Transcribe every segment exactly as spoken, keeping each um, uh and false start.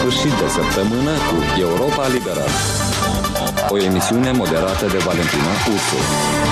sfârșit de săptămână cu Europa Liberă, o emisiune moderată de Valentina Ursu.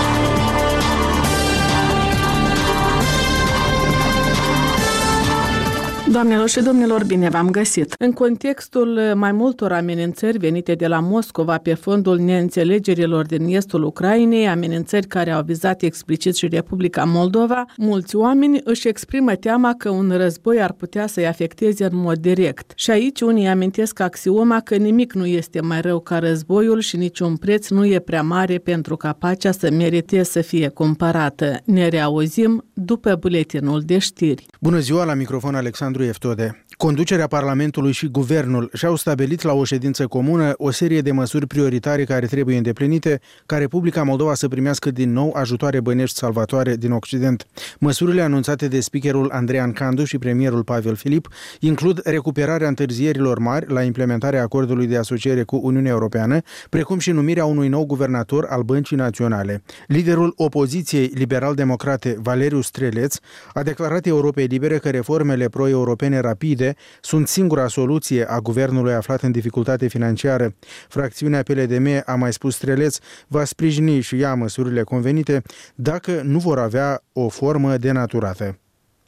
Doamnelor și domnilor, bine v-am găsit! În contextul mai multor amenințări venite de la Moscova pe fondul neînțelegerilor din estul Ucrainei, amenințări care au vizat explicit și Republica Moldova, mulți oameni își exprimă teama că un război ar putea să-i afecteze în mod direct. Și aici unii amintesc axioma că nimic nu este mai rău ca războiul și niciun preț nu e prea mare pentru ca pacea să merite să fie cumpărată. Ne reauzim după buletinul de știri. Bună ziua, la microfon Alexandru Eftode. Conducerea Parlamentului și Guvernul și-au stabilit la o ședință comună o serie de măsuri prioritare care trebuie îndeplinite ca Republica Moldova să primească din nou ajutoare bănești salvatoare din Occident. Măsurile anunțate de speakerul Andrean Candu și premierul Pavel Filip includ recuperarea întârzierilor mari la implementarea acordului de asociere cu Uniunea Europeană, precum și numirea unui nou guvernator al Băncii Naționale. Liderul opoziției liberal-democrate, Valeriu Streleț, a declarat Europei Libere că reformele pro-europene rapide sunt singura soluție a guvernului aflat în dificultate financiară. Fracțiunea P L D M, a mai spus Streleț, va sprijini și ea măsurile convenite dacă nu vor avea o formă denaturată.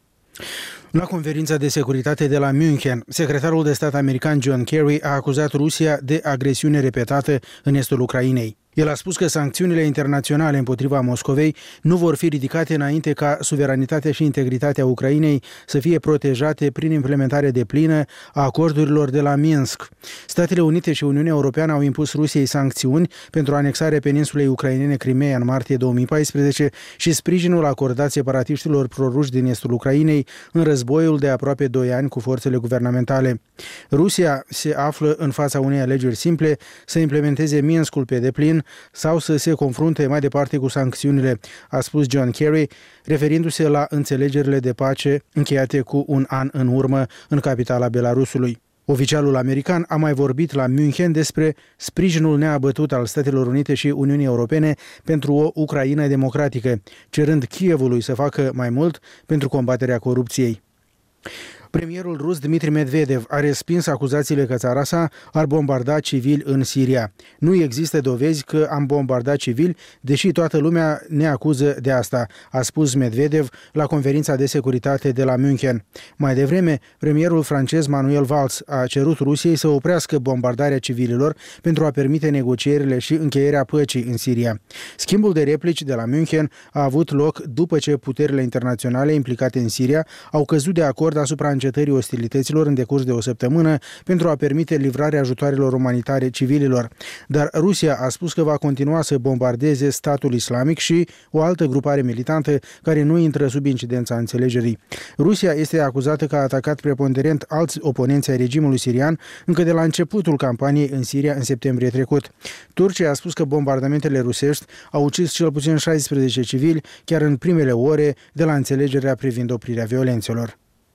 La conferința de securitate de la München, secretarul de stat american John Kerry a acuzat Rusia de agresiune repetată în estul Ucrainei. El a spus că sancțiunile internaționale împotriva Moscovei nu vor fi ridicate înainte ca suveranitatea și integritatea Ucrainei să fie protejate prin implementare deplină a acordurilor de la Minsk. Statele Unite și Uniunea Europeană au impus Rusiei sancțiuni pentru anexarea peninsulei ucrainene Crimeea în martie două mii paisprezece și sprijinul acordat separatiștilor proruși din estul Ucrainei în războiul de aproape doi ani cu forțele guvernamentale. Rusia se află în fața unei alegeri simple: să implementeze Minskul pe deplin sau să se confrunte mai departe cu sancțiunile, a spus John Kerry, referindu-se la înțelegerile de pace încheiate cu un an în urmă în capitala Belarusului. Oficialul american a mai vorbit la München despre sprijinul neabătut al Statelor Unite și Uniunii Europene pentru o Ucraina democratică, cerând Kievului să facă mai mult pentru combaterea corupției. Premierul rus Dmitri Medvedev a respins acuzațiile că țara sa ar bombarda civili în Siria. Nu există dovezi că am bombardat civili, deși toată lumea ne acuză de asta, a spus Medvedev la conferința de securitate de la München. Mai devreme, premierul francez Manuel Valls a cerut Rusiei să oprească bombardarea civililor pentru a permite negocierile și încheierea păcii în Siria. Schimbul de replici de la München a avut loc după ce puterile internaționale implicate în Siria au căzut de acord asupra încetării ostilităților în decurs de o săptămână pentru a permite livrarea ajutoarelor umanitare civililor. Dar Rusia a spus că va continua să bombardeze statul islamic și o altă grupare militantă care nu intră sub incidența înțelegerii. Rusia este acuzată că a atacat preponderent alți oponenți ai regimului sirian încă de la începutul campaniei în Siria în septembrie trecut. Turcia a spus că bombardamentele rusești au ucis cel puțin șaisprezece civili chiar în primele ore de la înțelegerea privind oprirea violențelor.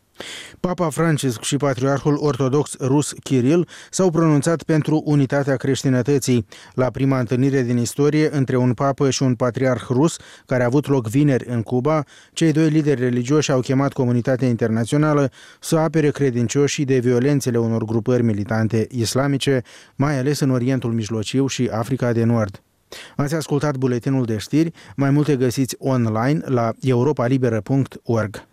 Papa Francisc și patriarhul ortodox rus Kiril s-au pronunțat pentru unitatea creștinătății. La prima întâlnire din istorie între un papă și un patriarh rus, care a avut loc vineri în Cuba, cei doi lideri religioși au chemat comunitatea internațională să apere credincioșii de violențele unor grupări militante islamice, mai ales în Orientul Mijlociu și Africa de Nord. Ați ascultat buletinul de știri, mai multe găsiți online la europa liberă punct org.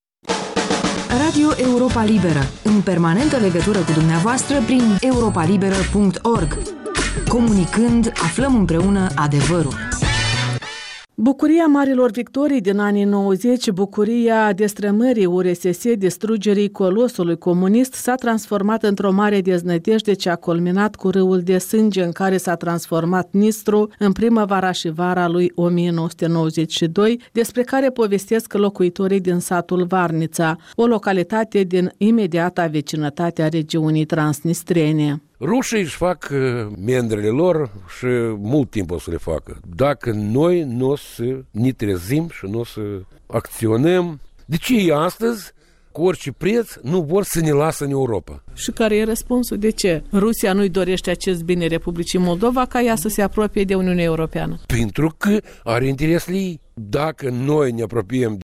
Radio Europa Liberă, în permanentă legătură cu dumneavoastră prin europa liberă punct org. Comunicând, aflăm împreună adevărul. Bucuria marilor victorii din anii nouăzeci, bucuria destrămării U R S S, distrugerii colosului comunist, s-a transformat într-o mare deznădejde ce a culminat cu râul de sânge în care s-a transformat Nistru în primăvara și vara lui o mie nouă sute nouăzeci și doi, despre care povestesc locuitorii din satul Varnița, o localitate din imediata vecinătate a regiunii transnistrene. Rușii își fac mendrele lor și mult timp o să le facă. Dacă noi nu o să ne trezim și nu o să acționăm, de ce ei astăzi, cu orice preț, nu vor să ne lasă în Europa? Și care e răspunsul? De ce Rusia nu-i dorește acest bine Republicii Moldova ca ea să se apropie de Uniunea Europeană? Pentru că are interesele ei. Dacă noi ne apropiem